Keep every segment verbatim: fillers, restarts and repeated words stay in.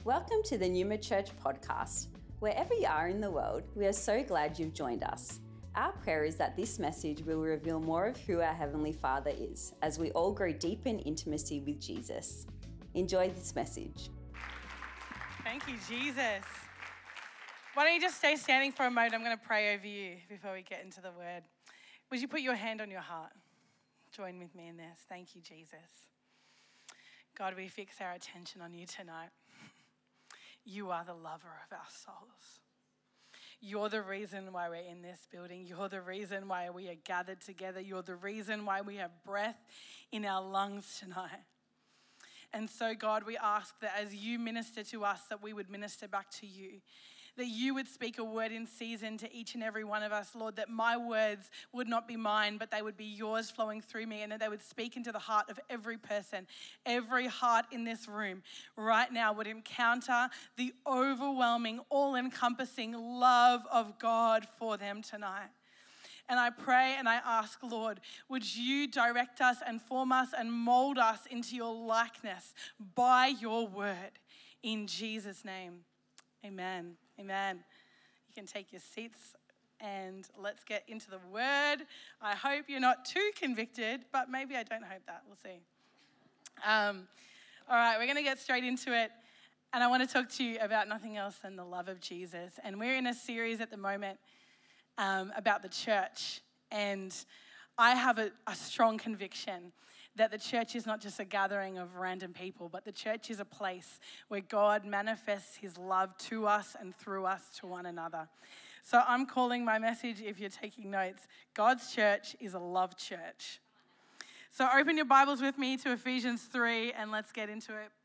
Welcome to the Numa Church podcast. Wherever you are in the world, we are so glad you've joined us. Our prayer is that this message will reveal more of who our Heavenly Father is as we all grow deep in intimacy with Jesus. Enjoy this message. Thank you, Jesus. Why don't you just stay standing for a moment? I'm going to pray over you before we get into the word. Would you put your hand on your heart? Join with me in this. Thank you, Jesus. God, we fix our attention on you tonight. You are the lover of our souls. You're the reason why we're in this building. You're the reason why we are gathered together. You're the reason why we have breath in our lungs tonight. And so, God, we ask that as you minister to us, that we would minister back to you, that you would speak a word in season to each and every one of us, Lord, that my words would not be mine, but they would be yours flowing through me, and that they would speak into the heart of every person. Every heart in this room right now would encounter the overwhelming, all-encompassing love of God for them tonight. And I pray and I ask, Lord, would you direct us and form us and mold us into your likeness by your word in Jesus' name. Amen. Amen. You can take your seats and let's get into the word. I hope you're not too convicted, but maybe I don't hope that. We'll see. Um, all right, we're going to get straight into it. And I want to talk to you about nothing else than the love of Jesus. And we're in a series at the moment Um, about the church, and I have a, a strong conviction that the church is not just a gathering of random people, but the church is a place where God manifests his love to us and through us to one another. So I'm calling my message, if you're taking notes, God's church is a love church. So open your Bibles with me to Ephesians three and let's get into it.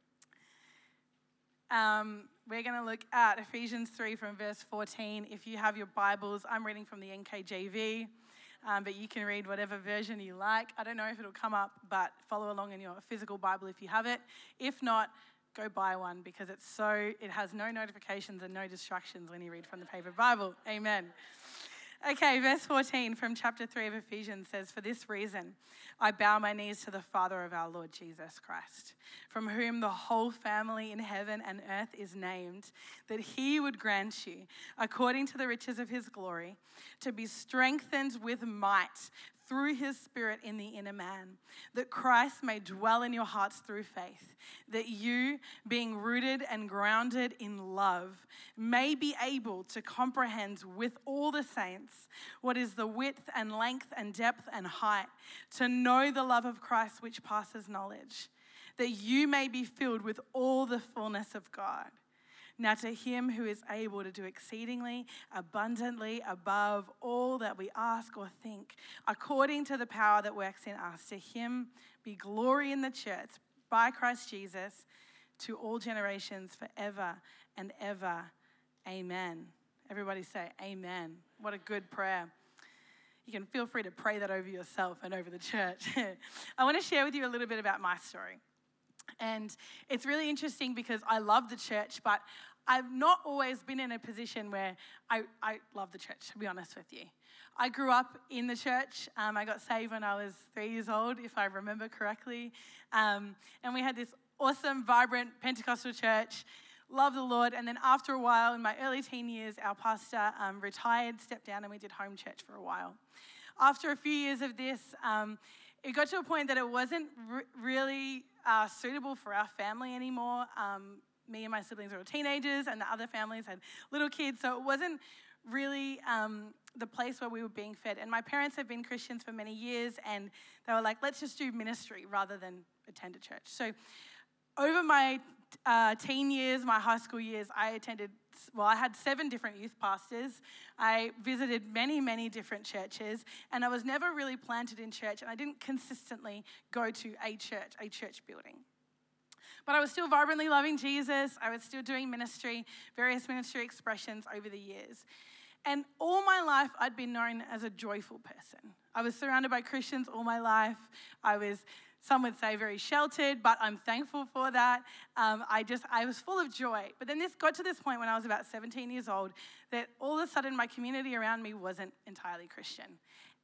Um, we're going to look at Ephesians three from verse fourteen. If you have your Bibles, I'm reading from the N K J V, um, but you can read whatever version you like. I don't know if it'll come up, but follow along in your physical Bible if you have it. If not, go buy one because it's so it has no notifications and no distractions when you read from the paper Bible. Amen. Okay, verse fourteen from chapter three of Ephesians says, "For this reason, I bow my knees to the Father of our Lord Jesus Christ, from whom the whole family in heaven and earth is named, that he would grant you, according to the riches of his glory, to be strengthened with might through his Spirit in the inner man, that Christ may dwell in your hearts through faith, that you, being rooted and grounded in love, may be able to comprehend with all the saints what is the width and length and depth and height, to know the love of Christ which passes knowledge, that you may be filled with all the fullness of God. Now to him who is able to do exceedingly abundantly above all that we ask or think, according to the power that works in us, to him be glory in the church by Christ Jesus to all generations forever and ever. Amen." Everybody say amen. What a good prayer. You can feel free to pray that over yourself and over the church. I want to share with you a little bit about my story. And it's really interesting because I love the church, but I've not always been in a position where I, I love the church, to be honest with you. I grew up in the church. Um, I got saved when I was three years old, if I remember correctly. Um, and we had this awesome, vibrant Pentecostal church. Love the Lord. And then after a while, in my early teen years, our pastor um, retired, stepped down, and we did home church for a while. After a few years of this, um, it got to a point that it wasn't re- really uh, suitable for our family anymore. Um, me and my siblings were teenagers, and the other families had little kids, so it wasn't really um, the place where we were being fed. And my parents have been Christians for many years, and they were like, let's just do ministry rather than attend a church. So over my uh, teen years, my high school years, I attended, well, I had seven different youth pastors. I visited many, many different churches, and I was never really planted in church, and I didn't consistently go to a church, a church building. But I was still vibrantly loving Jesus. I was still doing ministry, various ministry expressions over the years. And all my life, I'd been known as a joyful person. I was surrounded by Christians all my life. I was, some would say, very sheltered, but I'm thankful for that. Um, I just, I was full of joy. But then this got to this point when I was about seventeen years old that all of a sudden my community around me wasn't entirely Christian.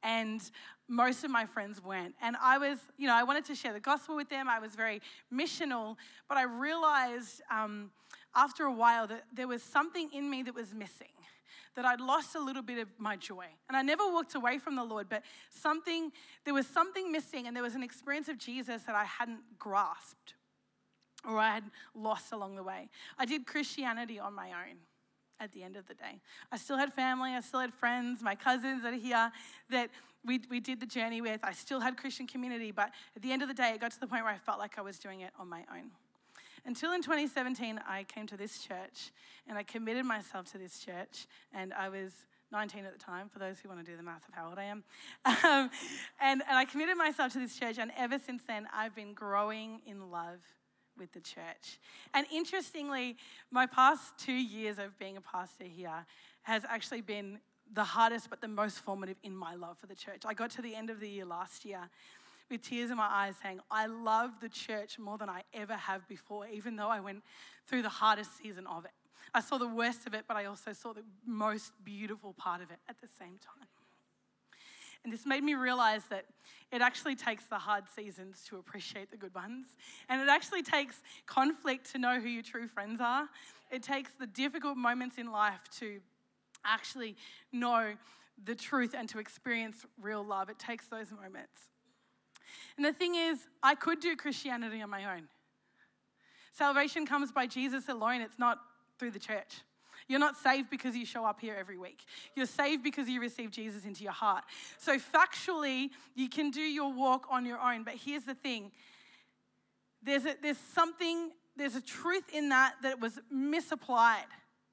and most of my friends weren't. And I was, you know, I wanted to share the gospel with them. I was very missional, but I realized um, after a while that there was something in me that was missing, that I'd lost a little bit of my joy. And I never walked away from the Lord, but something, there was something missing, and there was an experience of Jesus that I hadn't grasped or I had lost along the way. I did Christianity on my own at the end of the day. I still had family, I still had friends, my cousins that are here that we, we did the journey with. I still had Christian community, but at the end of the day, it got to the point where I felt like I was doing it on my own. Until in twenty seventeen, I came to this church, and I committed myself to this church, and I was nineteen at the time, for those who want to do the math of how old I am. Um, and, and I committed myself to this church, and ever since then, I've been growing in love with the church. And interestingly, my past two years of being a pastor here has actually been the hardest but the most formative in my love for the church. I got to the end of the year last year with tears in my eyes saying, I love the church more than I ever have before, even though I went through the hardest season of it. I saw the worst of it, but I also saw the most beautiful part of it at the same time. And this made me realize that it actually takes the hard seasons to appreciate the good ones. And it actually takes conflict to know who your true friends are. It takes the difficult moments in life to actually know the truth and to experience real love. It takes those moments. And the thing is, I could do Christianity on my own. Salvation comes by Jesus alone. It's not through the church. You're not saved because you show up here every week. You're saved because you receive Jesus into your heart. So factually, you can do your walk on your own. But here's the thing. There's a, there's something, there's a truth in that that was misapplied.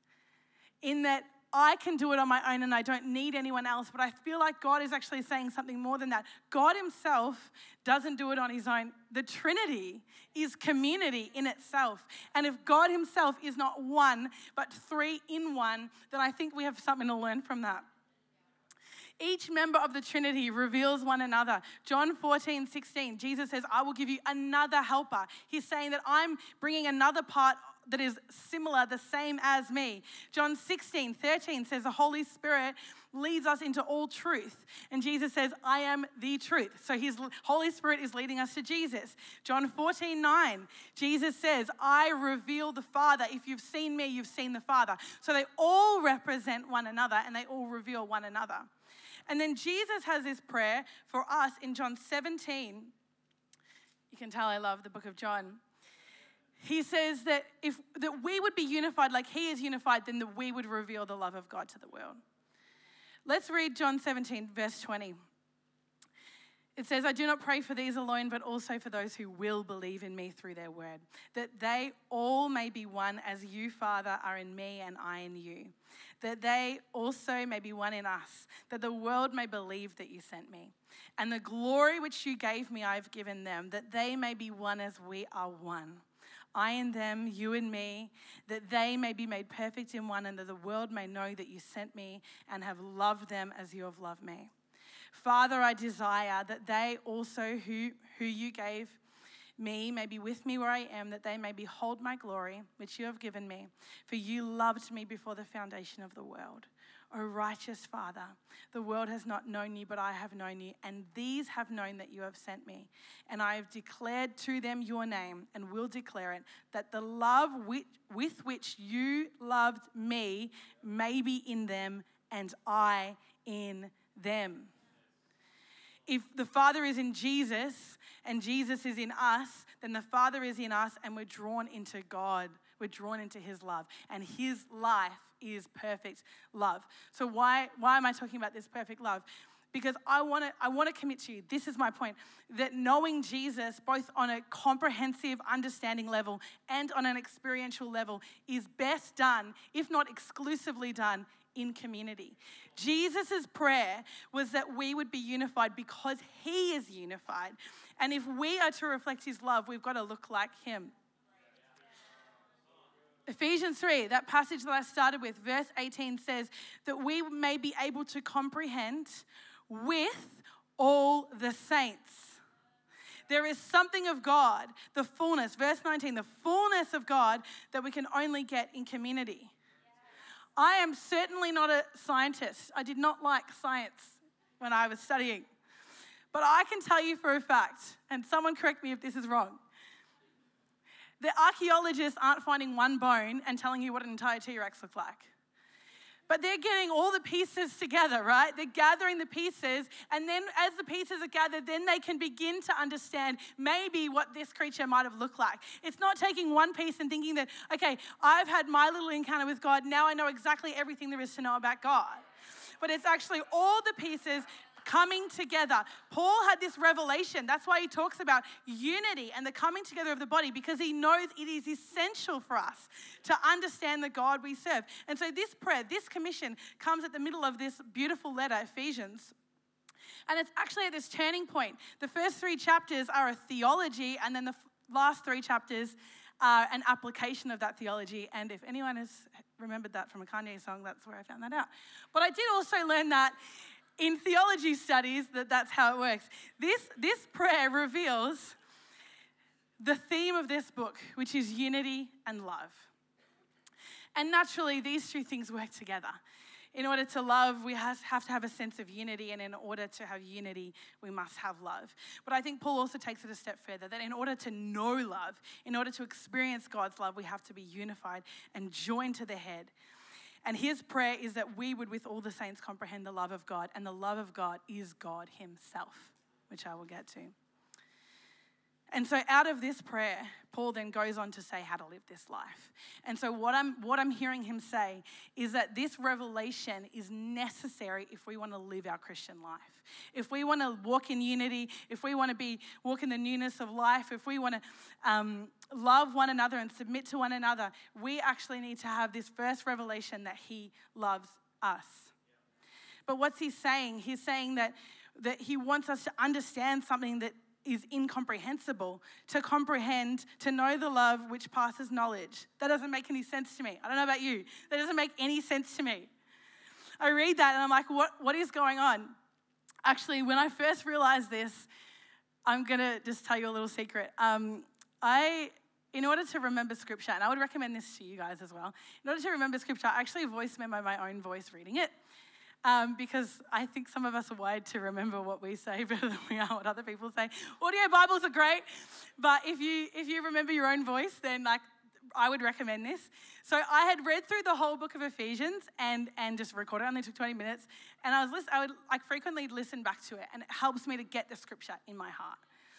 In that I can do it on my own and I don't need anyone else. But I feel like God is actually saying something more than that. God himself doesn't do it on his own. The Trinity is community in itself. And if God himself is not one, but three in one, then I think we have something to learn from that. Each member of the Trinity reveals one another. John fourteen sixteen, Jesus says, I will give you another helper. He's saying that I'm bringing another part that is similar, the same as me. John sixteen thirteen says the Holy Spirit leads us into all truth. And Jesus says, I am the truth. So his Holy Spirit is leading us to Jesus. John fourteen nine, Jesus says, I reveal the Father. If you've seen me, you've seen the Father. So they all represent one another and they all reveal one another. And then Jesus has this prayer for us in John seventeen. You can tell I love the book of John. He says that if that we would be unified like he is unified, then that we would reveal the love of God to the world. Let's read John seventeen, verse twenty. It says, I do not pray for these alone, but also for those who will believe in me through their word, that they all may be one as you, Father, are in me and I in you, that they also may be one in us, that the world may believe that you sent me. And the glory which you gave me, I've given them, that they may be one as we are one. I in them, you in me, that they may be made perfect in one, and that the world may know that you sent me and have loved them as you have loved me. Father, I desire that they also who, who you gave me may be with me where I am, that they may behold my glory, which you have given me. For you loved me before the foundation of the world. O righteous Father, the world has not known you, but I have known you, and these have known that you have sent me. And I have declared to them your name, and will declare it, that the love with, with which you loved me may be in them, and I in them. If the Father is in Jesus and Jesus is in us, then the Father is in us and we're drawn into God. We're drawn into his love. And his life is perfect love. So why, why am I talking about this perfect love? Because I want to I want to commit to you, this is my point, that knowing Jesus both on a comprehensive understanding level and on an experiential level is best done, if not exclusively done, in community. Jesus' prayer was that we would be unified because he is unified. And if we are to reflect his love, we've got to look like him. Ephesians three, that passage that I started with, verse eighteen says that we may be able to comprehend with all the saints. There is something of God, the fullness, verse nineteen, the fullness of God that we can only get in community. I am certainly not a scientist. I did not like science when I was studying. But I can tell you for a fact, and someone correct me if this is wrong, the archaeologists aren't finding one bone and telling you what an entire T-Rex looked like. But they're getting all the pieces together, right? They're gathering the pieces, and then as the pieces are gathered, then they can begin to understand maybe what this creature might have looked like. It's not taking one piece and thinking that, okay, I've had my little encounter with God, now I know exactly everything there is to know about God. But it's actually all the pieces coming together. Paul had this revelation. That's why he talks about unity and the coming together of the body, because he knows it is essential for us to understand the God we serve. And so this prayer, this commission comes at the middle of this beautiful letter, Ephesians. And it's actually at this turning point. The first three chapters are a theology, and then the last three chapters are an application of that theology. And if anyone has remembered that from a Kanye song, that's where I found that out. But I did also learn that in theology studies, that that's how it works. This, this prayer reveals the theme of this book, which is unity and love. And naturally, these two things work together. In order to love, we have to have a sense of unity, and in order to have unity, we must have love. But I think Paul also takes it a step further, that in order to know love, in order to experience God's love, we have to be unified and joined to the head. And his prayer is that we would, with all the saints, comprehend the love of God. And the love of God is God himself, which I will get to. And so out of this prayer, Paul then goes on to say how to live this life. And so what I'm what I'm hearing him say is that this revelation is necessary if we want to live our Christian life. If we want to walk in unity, if we want to be walk in the newness of life, if we want to um, love one another and submit to one another, we actually need to have this first revelation that he loves us. But what's he saying? He's saying that, that he wants us to understand something that is incomprehensible, to comprehend, to know the love which passes knowledge. That doesn't make any sense to me. I don't know about you. That doesn't make any sense to me. I read that and I'm like, what, what is going on? Actually, when I first realized this, I'm going to just tell you a little secret. Um, I, in order to remember scripture, and I would recommend this to you guys as well, in order to remember scripture, I actually voice memo my own voice reading it. Um, because I think some of us are wired to remember what we say better than we are what other people say. Audio Bibles are great, but if you if you remember your own voice, then like I would recommend this. So I had read through the whole book of Ephesians and and just recorded it. It only took twenty minutes, and I was listen, I would like frequently listen back to it, and it helps me to get the scripture in my heart.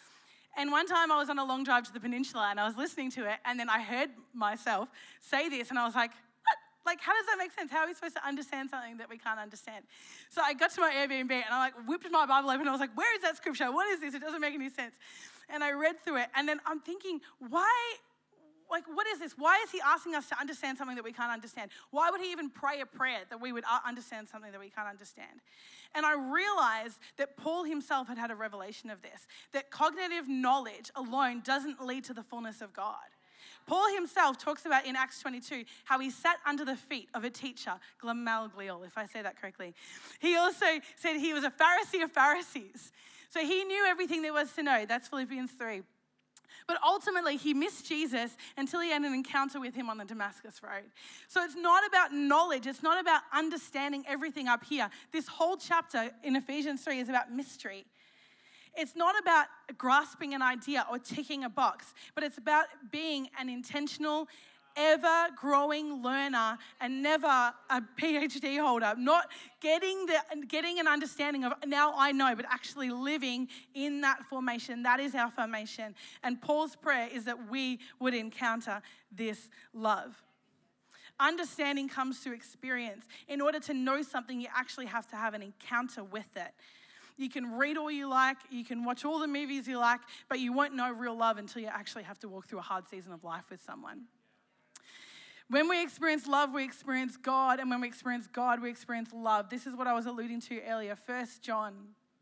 And one time I was on a long drive to the peninsula, and I was listening to it, and then I heard myself say this, and I was like, like, how does that make sense? How are we supposed to understand something that we can't understand? So I got to my Airbnb and I like whipped my Bible open and I was like, where is that scripture? What is this? It doesn't make any sense. And I read through it and then I'm thinking, why, like, what is this? Why is he asking us to understand something that we can't understand? Why would he even pray a prayer that we would understand something that we can't understand? And I realized that Paul himself had had a revelation of this, that cognitive knowledge alone doesn't lead to the fullness of God. Paul himself talks about in Acts twenty-two how he sat under the feet of a teacher, Gamaliel, if I say that correctly. He also said he was a Pharisee of Pharisees. So he knew everything there was to know. That's Philippians three. But ultimately, he missed Jesus until he had an encounter with him on the Damascus Road. So it's not about knowledge. It's not about understanding everything up here. This whole chapter in Ephesians three is about mystery. It's not about grasping an idea or ticking a box, but it's about being an intentional, ever-growing learner and never a P H D holder. Not getting the getting an understanding of, now I know, but actually living in that formation. That is our formation. And Paul's prayer is that we would encounter this love. Understanding comes through experience. In order to know something, you actually have to have an encounter with it. You can read all you like, you can watch all the movies you like, but you won't know real love until you actually have to walk through a hard season of life with someone. When we experience love, we experience God, and when we experience God, we experience love. This is what I was alluding to earlier. First John,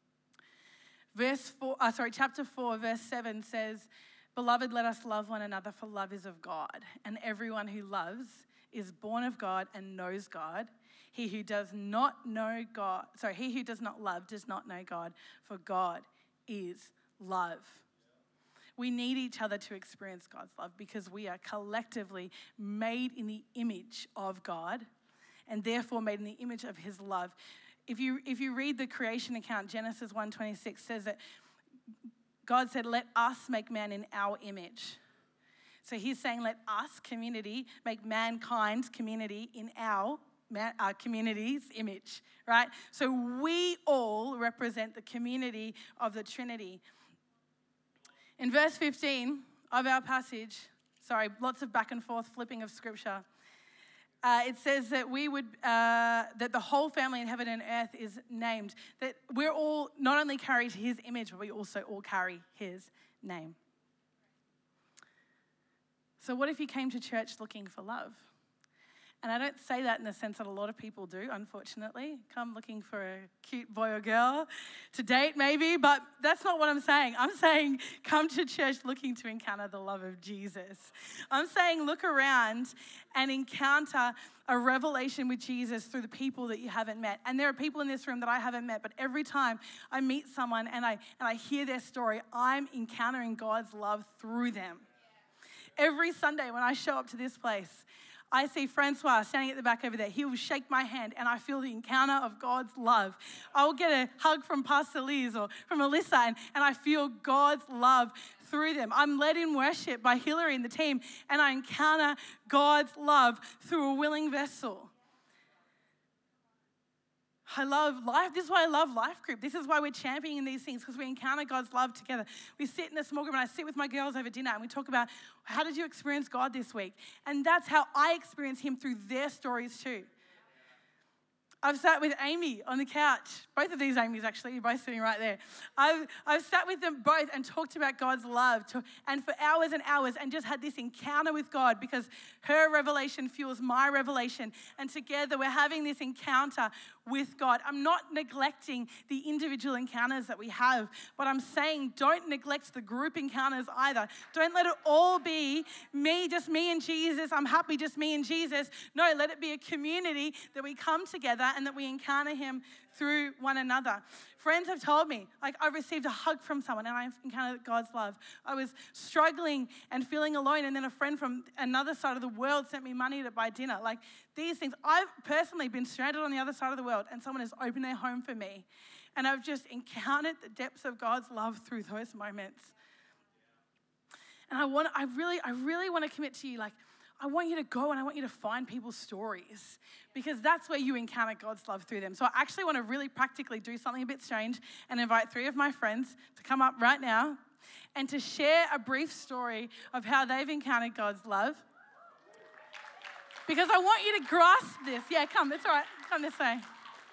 verse four, uh, sorry, chapter four, verse seven says, "Beloved, let us love one another, for love is of God, and everyone who loves is born of God and knows God. He who does not know God, sorry, he who does not love does not know God, for God is love." We need each other to experience God's love because we are collectively made in the image of God and therefore made in the image of his love. if you if you read the creation account, Genesis one twenty-six says that God said, let us make man in our image. So he's saying, let us, community, make mankind's community in our, our community's image, right? So we all represent the community of the Trinity. In verse fifteen of our passage, sorry, lots of back and forth flipping of scripture, Uh, it says that we would, uh, that the whole family in heaven and earth is named. That we're all not only carry his image, but we also all carry his name. So what if you came to church looking for love? And I don't say that in the sense that a lot of people do, unfortunately. Come looking for a cute boy or girl to date maybe, but that's not what I'm saying. I'm saying come to church looking to encounter the love of Jesus. I'm saying look around and encounter a revelation with Jesus through the people that you haven't met. And there are people in this room that I haven't met, but every time I meet someone and I, and I hear their story, I'm encountering God's love through them. Every Sunday when I show up to this place, I see Francois standing at the back over there. He will shake my hand and I feel the encounter of God's love. I will get a hug from Pastor Liz or from Alyssa and, and I feel God's love through them. I'm led in worship by Hillary and the team and I encounter God's love through a willing vessel. I love life. This is why I love Life Group. This is why we're championing these things, because we encounter God's love together. We sit in a small group and I sit with my girls over dinner and we talk about how did you experience God this week? And that's how I experience him through their stories too. I've sat with Amy on the couch. Both of these Amy's actually, you're both sitting right there. I've, I've sat with them both and talked about God's love to, and for hours and hours and just had this encounter with God because her revelation fuels my revelation. And together we're having this encounter with God. I'm not neglecting the individual encounters that we have, but I'm saying don't neglect the group encounters either. Don't let it all be me, just me and Jesus. I'm happy just me and Jesus. No, let it be a community that we come together and that we encounter him through one another. Friends have told me, like I received a hug from someone and I encountered God's love. I was struggling and feeling alone and then a friend from another side of the world sent me money to buy dinner. Like these things, I've personally been stranded on the other side of the world and someone has opened their home for me. And I've just encountered the depths of God's love through those moments. And I want, I really, I really want to commit to you, like, I want you to go and I want you to find people's stories because that's where you encounter God's love through them. So I actually want to really practically do something a bit strange and invite three of my friends to come up right now and to share a brief story of how they've encountered God's love. Because I want you to grasp this. Yeah, come, it's all right. Come this way.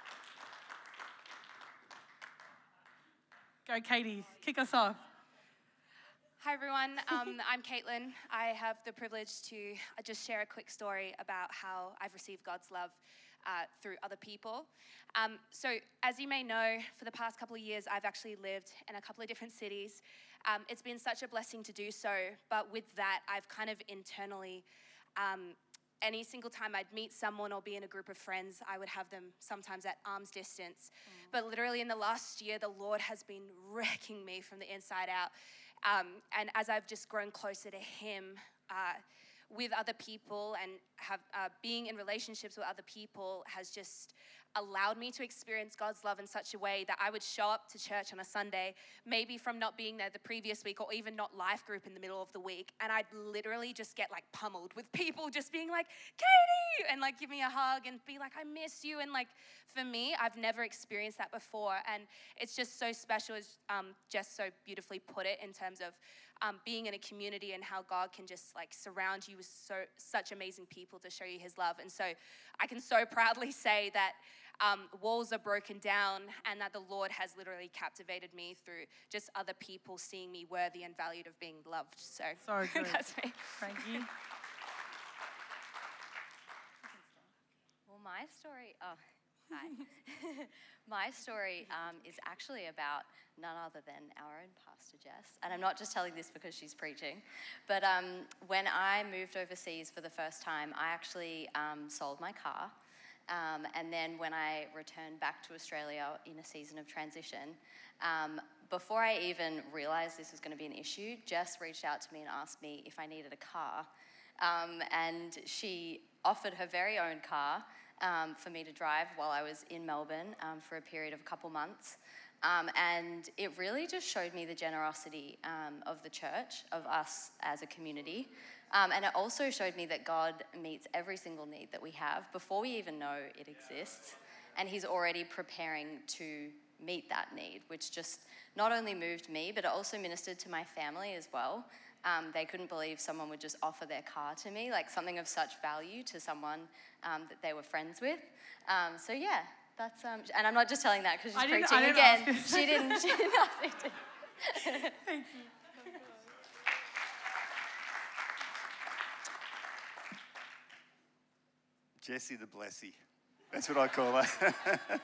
Go, Katie, kick us off. Hi everyone, um, I'm Caitlin. I have the privilege to just share a quick story about how I've received God's love uh, through other people. Um, so as you may know, for the past couple of years, I've actually lived in a couple of different cities. Um, it's been such a blessing to do so, but with that, I've kind of internally, um, any single time I'd meet someone or be in a group of friends, I would have them sometimes at arm's distance. Mm. But literally in the last year, the Lord has been wrecking me from the inside out. Um, and as I've just grown closer to him uh, with other people and have uh, being in relationships with other people has just allowed me to experience God's love in such a way that I would show up to church on a Sunday, maybe from not being there the previous week or even not life group in the middle of the week. And I'd literally just get like pummeled with people just being like, Katie, and like give me a hug and be like, I miss you. And like for me, I've never experienced that before. And it's just so special, as um, Jess so beautifully put it, in terms of um, being in a community and how God can just like surround you with so such amazing people to show you his love. And so I can so proudly say that Um, walls are broken down and that the Lord has literally captivated me through just other people seeing me worthy and valued of being loved. So, so good. That's me. Frankie? Well, my story, oh, hi. My story um, is actually about none other than our own Pastor Jess. And I'm not just telling this because she's preaching, but um, when I moved overseas for the first time, I actually um, sold my car. Um, and then when I returned back to Australia in a season of transition, um, before I even realised this was going to be an issue, Jess reached out to me and asked me if I needed a car. Um, and she offered her very own car um, for me to drive while I was in Melbourne um, for a period of a couple months. Um, and it really just showed me the generosity um, of the church, of us as a community. Um, and it also showed me that God meets every single need that we have before we even know it exists. And he's already preparing to meet that need, which just not only moved me, but it also ministered to my family as well. Um, they couldn't believe someone would just offer their car to me, like something of such value to someone um, that they were friends with. Um, so yeah, that's, um, and I'm not just telling that because she's preaching again. She didn't, she didn't ask me to. Thank you. Jessie the Blessy. That's what I call her.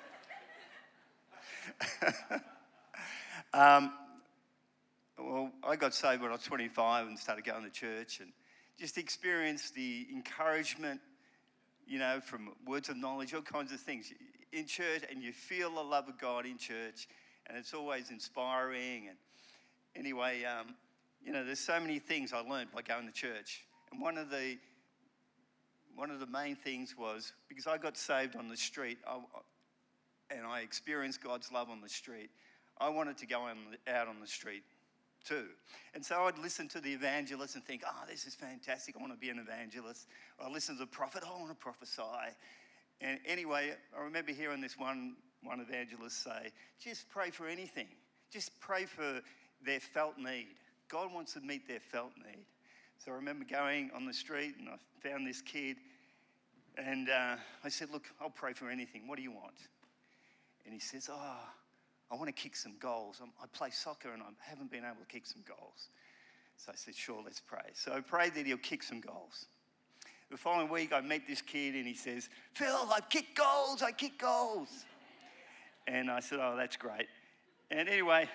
um, well, I got saved when I was twenty-five and started going to church and just experienced the encouragement, you know, from words of knowledge, all kinds of things in church, and you feel the love of God in church, and it's always inspiring. And anyway, um, you know, there's so many things I learned by going to church, and one of the One of the main things was, because I got saved on the street, I, and I experienced God's love on the street, I wanted to go on, out on the street too. And so I'd listen to the evangelist and think, oh, this is fantastic, I want to be an evangelist. Or I'd listen to the prophet, oh, I want to prophesy. And anyway, I remember hearing this one, one evangelist say, just pray for anything. Just pray for their felt need. God wants to meet their felt need. So I remember going on the street and I found this kid and uh, I said, look, I'll pray for anything. What do you want? And he says, oh, I want to kick some goals. I'm, I play soccer and I haven't been able to kick some goals. So I said, sure, let's pray. So I prayed that he'll kick some goals. The following week I meet this kid and he says, Phil, I've kicked goals, I kick goals. And I said, oh, that's great. And anyway...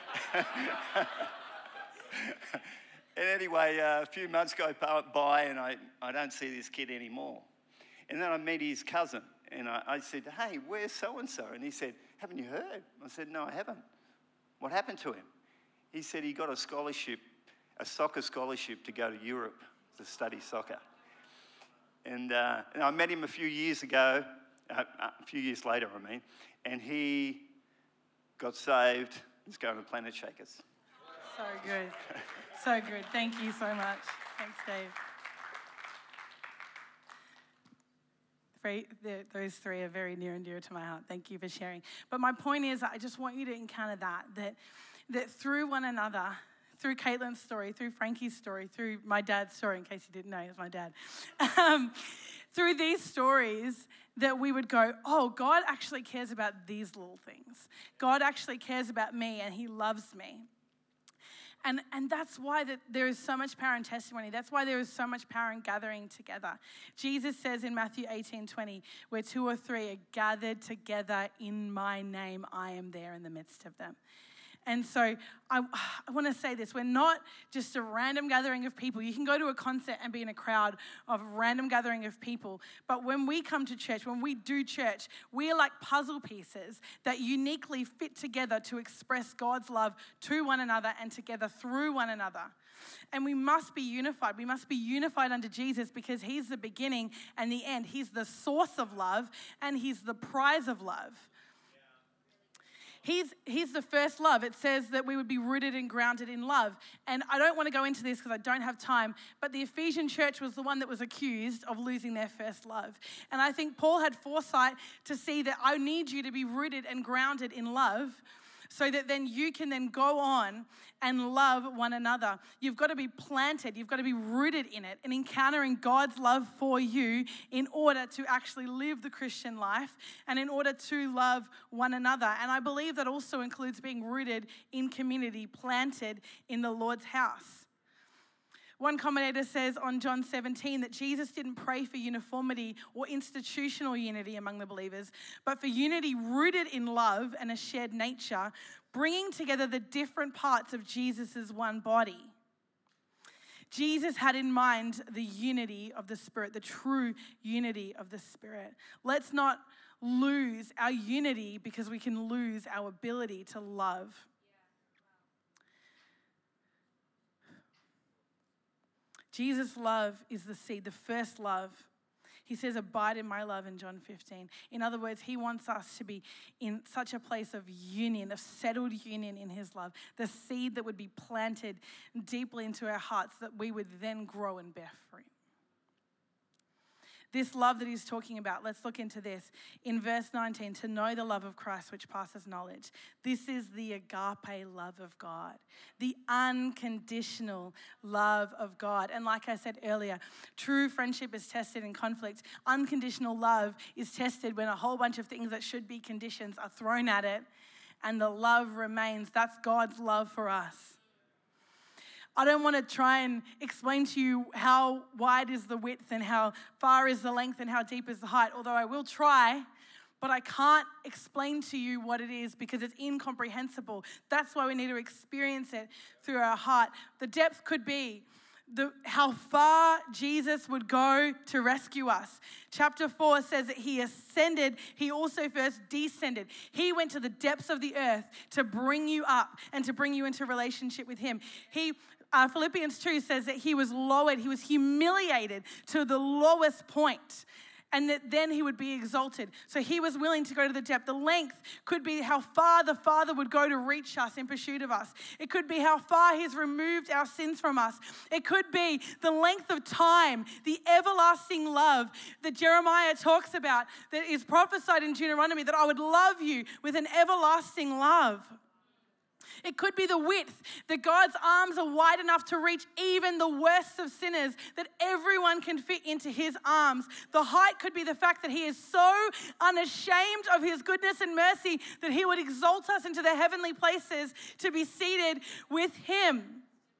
And anyway, uh, a few months go by and I, I don't see this kid anymore. And then I meet his cousin and I, I said, hey, where's so-and-so? And he said, haven't you heard? I said, no, I haven't. What happened to him? He said he got a scholarship, a soccer scholarship to go to Europe to study soccer. And, uh, and I met him a few years ago, uh, a few years later, I mean, and he got saved. He's going to Planet Shakers. So good. So good. Thank you so much. Thanks, Dave. Three, those three are very near and dear to my heart. Thank you for sharing. But my point is, I just want you to encounter that, that, that through one another, through Caitlin's story, through Frankie's story, through my dad's story, in case you didn't know, he was my dad, um, through these stories, that we would go, oh, God actually cares about these little things. God actually cares about me and he loves me. And, and that's why that there is so much power in testimony. That's why there is so much power in gathering together. Jesus says in Matthew eighteen twenty, where two or three are gathered together in my name, I am there in the midst of them. And so I, I want to say this. We're not just a random gathering of people. You can go to a concert and be in a crowd of a random gathering of people. But when we come to church, when we do church, we are like puzzle pieces that uniquely fit together to express God's love to one another and together through one another. And we must be unified. We must be unified under Jesus because he's the beginning and the end. He's the source of love and he's the prize of love. He's, he's the first love. It says that we would be rooted and grounded in love. And I don't want to go into this because I don't have time, but the Ephesian church was the one that was accused of losing their first love. And I think Paul had foresight to see that I need you to be rooted and grounded in love so that then you can then go on and love one another. You've got to be planted. You've got to be rooted in it and encountering God's love for you in order to actually live the Christian life and in order to love one another. And I believe that also includes being rooted in community, planted in the Lord's house. One commentator says on John seventeen that Jesus didn't pray for uniformity or institutional unity among the believers, but for unity rooted in love and a shared nature, bringing together the different parts of Jesus' one body. Jesus had in mind the unity of the Spirit, the true unity of the Spirit. Let's not lose our unity because we can lose our ability to love. Jesus' love is the seed, the first love. He says, abide in my love in John fifteen. In other words, he wants us to be in such a place of union, of settled union in his love, the seed that would be planted deeply into our hearts that we would then grow and bear fruit. This love that he's talking about, let's look into this. In verse nineteen, to know the love of Christ which passes knowledge. This is the agape love of God, the unconditional love of God. And like I said earlier, true friendship is tested in conflict. Unconditional love is tested when a whole bunch of things that should be conditions are thrown at it and the love remains. That's God's love for us. I don't want to try and explain to you how wide is the width and how far is the length and how deep is the height, although I will try, but I can't explain to you what it is because it's incomprehensible. That's why we need to experience it through our heart. The depth could be the, how far Jesus would go to rescue us. Chapter four says that he ascended, he also first descended. He went to the depths of the earth to bring you up and to bring you into relationship with him. He Uh, Philippians two says that he was lowered, he was humiliated to the lowest point, and that then he would be exalted. So he was willing to go to the depth. The length could be how far the Father would go to reach us in pursuit of us. It could be how far he's removed our sins from us. It could be the length of time, the everlasting love that Jeremiah talks about, that is prophesied in Deuteronomy, that I would love you with an everlasting love. It could be the width, that God's arms are wide enough to reach even the worst of sinners, that everyone can fit into his arms. The height could be the fact that he is so unashamed of his goodness and mercy that he would exalt us into the heavenly places to be seated with him.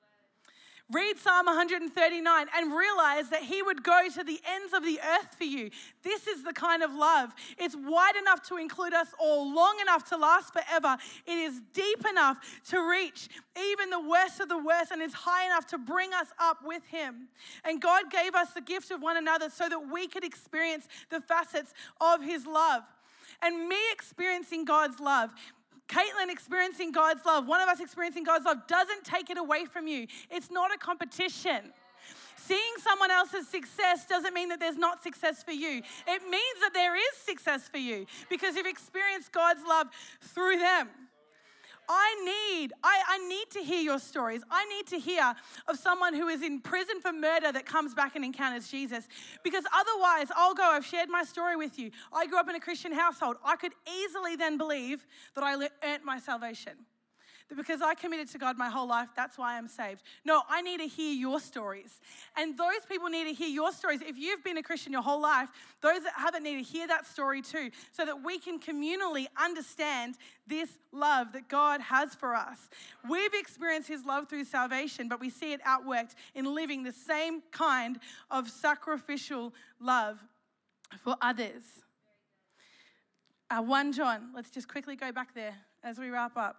Read Psalm one thirty-nine and realize that he would go to the ends of the earth for you. This is the kind of love. It's wide enough to include us all, long enough to last forever. It is deep enough to reach even the worst of the worst, and it's high enough to bring us up with him. And God gave us the gift of one another so that we could experience the facets of his love. And me experiencing God's love, Caitlin experiencing God's love, one of us experiencing God's love, doesn't take it away from you. It's not a competition. Seeing someone else's success doesn't mean that there's not success for you. It means that there is success for you because you've experienced God's love through them. I need, I, I need to hear your stories. I need to hear of someone who is in prison for murder that comes back and encounters Jesus. Because otherwise, I'll go, I've shared my story with you. I grew up in a Christian household. I could easily then believe that I earned my salvation. That because I committed to God my whole life, that's why I'm saved. No, I need to hear your stories. And those people need to hear your stories. If you've been a Christian your whole life, those that haven't need to hear that story too, so that we can communally understand this love that God has for us. We've experienced his love through salvation, but we see it outworked in living the same kind of sacrificial love for others. Uh, First John, let's just quickly go back there as we wrap up.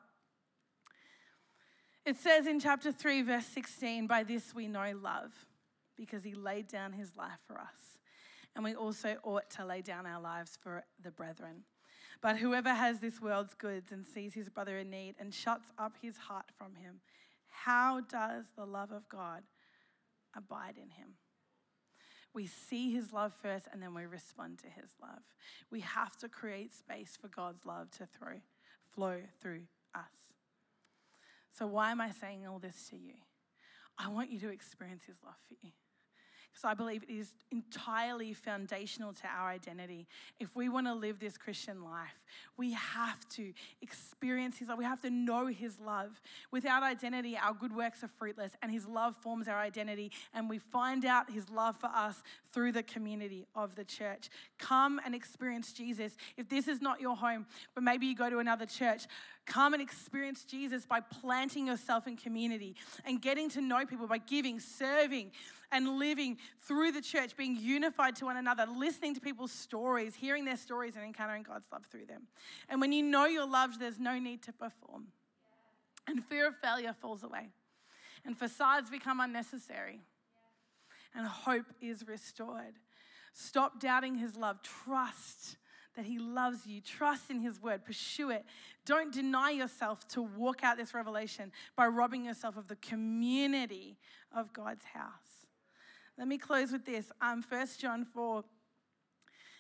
It says in chapter three, verse sixteen, by this we know love, because he laid down his life for us. And we also ought to lay down our lives for the brethren. But whoever has this world's goods and sees his brother in need and shuts up his heart from him, how does the love of God abide in him? We see his love first and then we respond to his love. We have to create space for God's love to throw, flow through us. So why am I saying all this to you? I want you to experience his love for you. Because I believe it is entirely foundational to our identity. If we want to live this Christian life, we have to experience his love. We have to know his love. Without identity, our good works are fruitless, and his love forms our identity, and we find out his love for us through the community of the church. Come and experience Jesus. If this is not your home, but maybe you go to another church, come and experience Jesus by planting yourself in community and getting to know people by giving, serving, and living through the church, being unified to one another, listening to people's stories, hearing their stories and encountering God's love through them. And when you know you're loved, there's no need to perform. And fear of failure falls away. And facades become unnecessary. And hope is restored. Stop doubting his love. Trust that he loves you. Trust in his word. Pursue it. Don't deny yourself to walk out this revelation by robbing yourself of the community of God's house. Let me close with this. Um, First John four,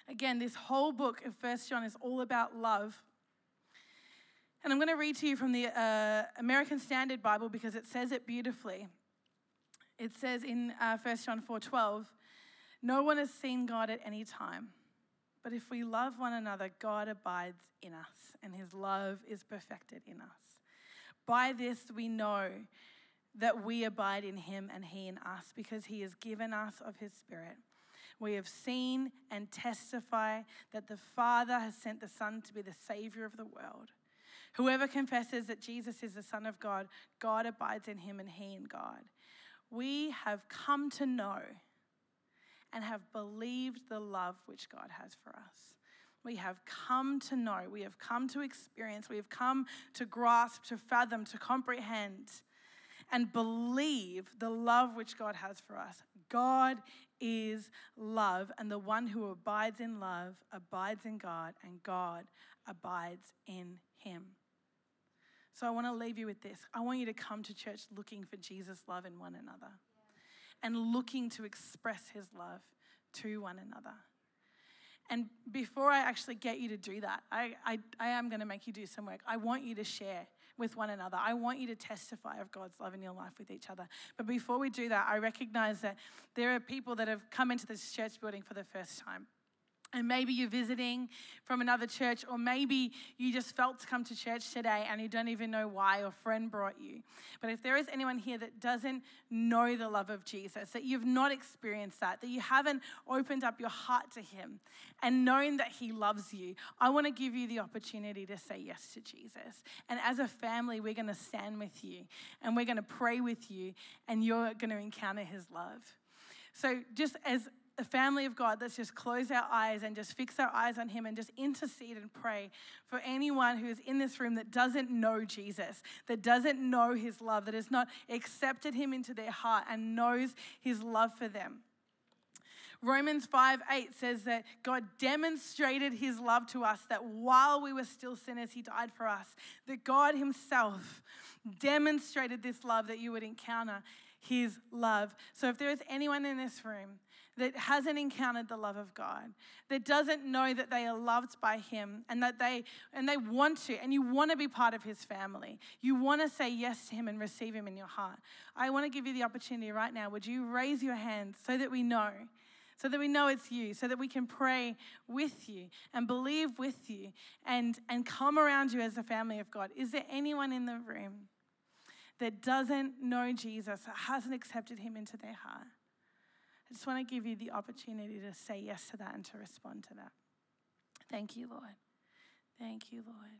Again, this whole book of First John is all about love. And I'm going to read to you from the uh, American Standard Bible because it says it beautifully. It says in uh, First John four twelve, "No one has seen God at any time. But if we love one another, God abides in us, and his love is perfected in us. By this we know that we abide in him and he in us, because he has given us of his Spirit. We have seen and testify that the Father has sent the Son to be the Savior of the world. Whoever confesses that Jesus is the Son of God, God abides in him and he in God. We have come to know and have believed the love which God has for us." We have come to know, we have come to experience, we have come to grasp, to fathom, to comprehend, and believe the love which God has for us. God is love, and the one who abides in love abides in God, and God abides in him. So I want to leave you with this. I want you to come to church looking for Jesus' love in one another, and looking to express his love to one another. And before I actually get you to do that, I, I, I am going to make you do some work. I want you to share with one another. I want you to testify of God's love in your life with each other. But before we do that, I recognize that there are people that have come into this church building for the first time. And maybe you're visiting from another church, or maybe you just felt to come to church today and you don't even know why, your friend brought you. But if there is anyone here that doesn't know the love of Jesus, that you've not experienced that, that you haven't opened up your heart to him and known that he loves you, I want to give you the opportunity to say yes to Jesus. And as a family, we're going to stand with you and we're going to pray with you, and you're going to encounter his love. So just as a family of God, let's just close our eyes and just fix our eyes on him and just intercede and pray for anyone who is in this room that doesn't know Jesus, that doesn't know his love, that has not accepted him into their heart and knows his love for them. Romans five eight says that God demonstrated his love to us, that while we were still sinners, he died for us. That God himself demonstrated this love, that you would encounter his love. So if there is anyone in this room that hasn't encountered the love of God, that doesn't know that they are loved by him, and that they and they want to, and you want to be part of his family, you want to say yes to him and receive him in your heart, I want to give you the opportunity right now. Would you raise your hand so that we know, so that we know it's you, so that we can pray with you and believe with you and, and come around you as a family of God? Is there anyone in the room that doesn't know Jesus, that hasn't accepted him into their heart? I just want to give you the opportunity to say yes to that and to respond to that. Thank you, Lord. Thank you, Lord.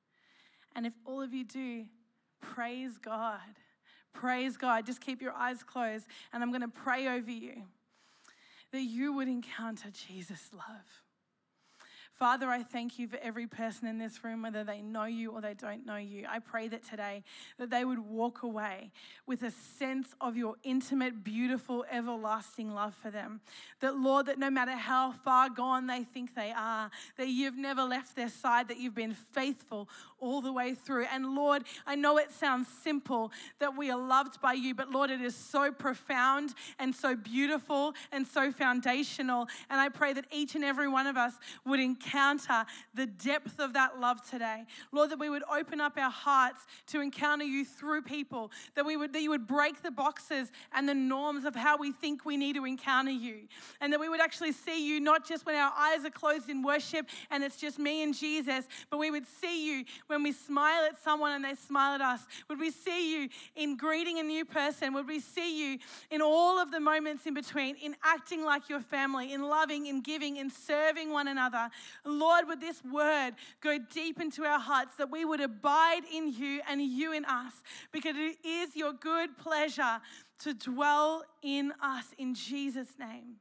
And if all of you do, praise God. Praise God. Just keep your eyes closed, and I'm going to pray over you that you would encounter Jesus' love. Father, I thank you for every person in this room, whether they know you or they don't know you. I pray that today that they would walk away with a sense of your intimate, beautiful, everlasting love for them. That, Lord, that no matter how far gone they think they are, that you've never left their side, that you've been faithful all the way through. And Lord, I know it sounds simple that we are loved by you, but Lord, it is so profound and so beautiful and so foundational. And I pray that each and every one of us would encounter encounter the depth of that love today. Lord, that we would open up our hearts to encounter you through people, that we would that you would break the boxes and the norms of how we think we need to encounter you, and that we would actually see you not just when our eyes are closed in worship and it's just me and Jesus, but we would see you when we smile at someone and they smile at us. Would we see you in greeting a new person? Would we see you in all of the moments in between, in acting like your family, in loving, in giving, in serving one another? Lord, would this word go deep into our hearts, that we would abide in you and you in us, because it is your good pleasure to dwell in us, in Jesus' name.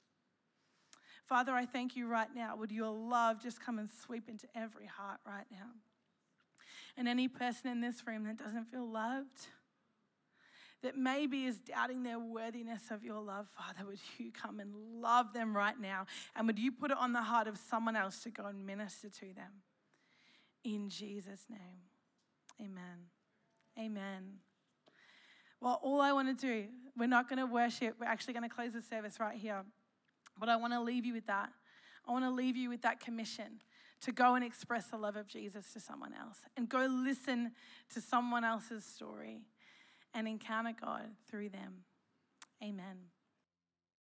Father, I thank you right now. Would your love just come and sweep into every heart right now? And any person in this room that doesn't feel loved, that maybe is doubting their worthiness of your love, Father, would you come and love them right now? And would you put it on the heart of someone else to go and minister to them? In Jesus' name, amen. Amen. Well, all I want to do, we're not going to worship. We're actually going to close the service right here. But I want to leave you with that. I want to leave you with that commission to go and express the love of Jesus to someone else and go listen to someone else's story and encounter God through them. Amen.